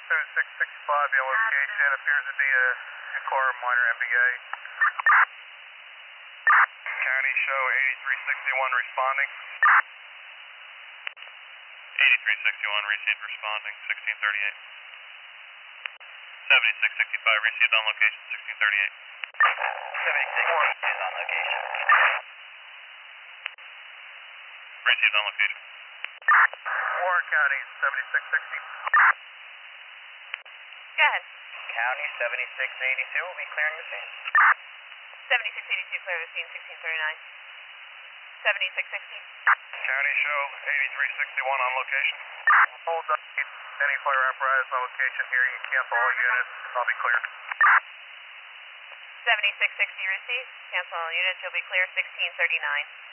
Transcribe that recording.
7665, your location appears to be a core minor MBA. County show 8361 responding. 8361 received responding, 1638. 7665 received on location, 1638. 76 is on location. Received on location. Warren County 7660. Go ahead. County 7682 will be clearing the scene. 7682 clear the scene, 1639. 7660. County show 8361 on location. Hold up. Any fire apparatus on location here, you can cancel all units. I'll be clear. 7660 received. Cancel all units. You'll be clear 1639.